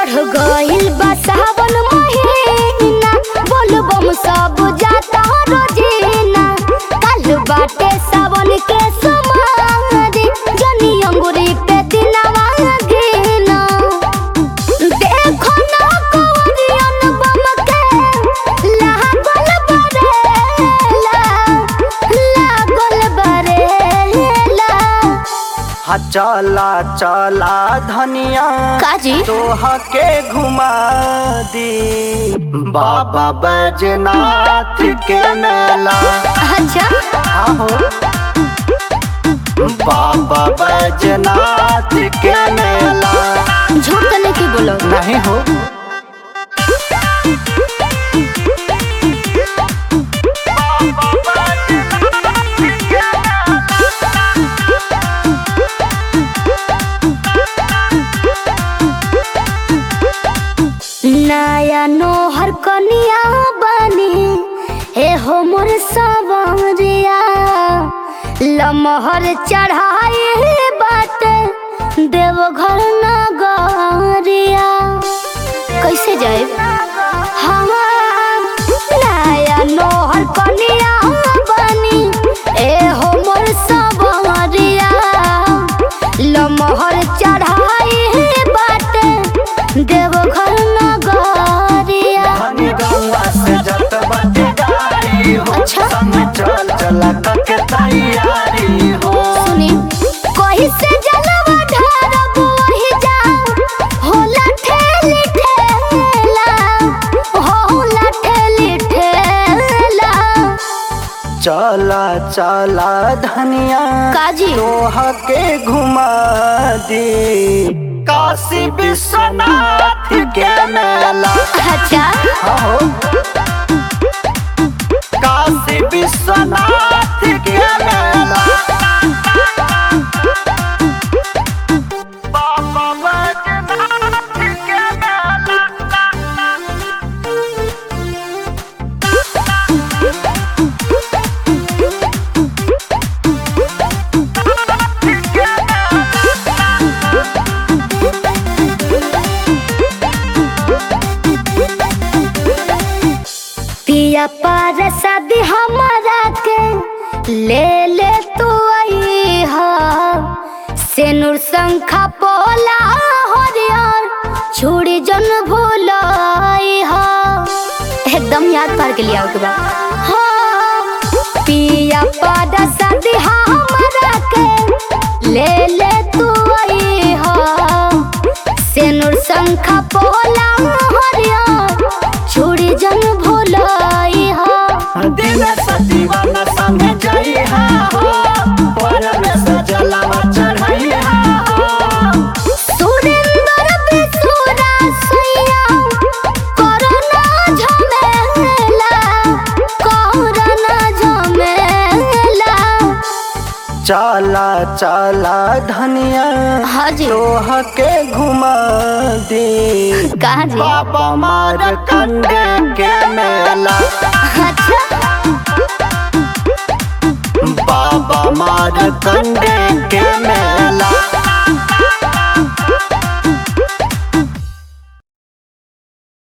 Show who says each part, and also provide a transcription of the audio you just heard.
Speaker 1: चढ़ गइल बा सावन महीना, बोलबम सब जाता रोजीना। कल बाटे सावन के समारी, जनी अंगूरी पे दिनवा गिना। देखो ना कवरियन बम के लागल बरेला, लागल बरेला।
Speaker 2: हाँ चला चला धनिया
Speaker 1: काजी
Speaker 2: तोहा के घुमा दी बाबा बैजनाथ के मेला।
Speaker 1: अच्छा
Speaker 2: आहो बाबा बैजनाथ के मेला।
Speaker 1: झूठ तो नहीं बोलो।
Speaker 2: नहीं हो
Speaker 1: नया नोहर कनिया बनी हे हो मोर सवरिया। लमहर चढ़ाई बात देवघर नगरिया। कैसे जाए हम नया नोहर कनिया बनी ए हो मोर सवरिया। लमहर चढ़ाई बात देवघर नगरिया।
Speaker 2: गंगा से जत बाटे गाड़ी हो।
Speaker 1: अच्छा।
Speaker 2: संग चल चला के तैयारी हो।
Speaker 1: सुनी कहीं से जलवा ढारब वही जाओ, होला ठेली ठेला, होला ठेली ठेला।
Speaker 2: चला चला धनिया
Speaker 1: काजी
Speaker 2: तोहा के घुमा दी काशी विश्वनाथ के मेला।
Speaker 1: अच्छा
Speaker 2: हो काशी विश्वनाथ के मेला। बाबा बैजनाथ के मेला।
Speaker 1: पिया पर शादी हमारा के ले ले तू आई हा। सेनुर शंखा पोला हरियर छुड़ी जन भूलाई हा। एकदम याद पार के लिया के बाद हाँ। पिया पर शादी हमारा के ले ले तू आई हा। सेनुर शंखा पोला हरियर छुड़ी जन भूलाई हा।
Speaker 2: दिन सतीवाना संग जाई हा हो। पर में सजलावा चढ़ाई हा हो।
Speaker 1: सुरेंद्र बिसुरा सैया कोरोना झमेला, कोरोना झमेला।
Speaker 2: चला चला धनिया
Speaker 1: हाजी
Speaker 2: तोहा के घुमा दी
Speaker 1: कहाँ जी
Speaker 2: बाबा मार कंडे के मेला।
Speaker 1: अच्छा
Speaker 2: बाबा मार कंडे के मेला।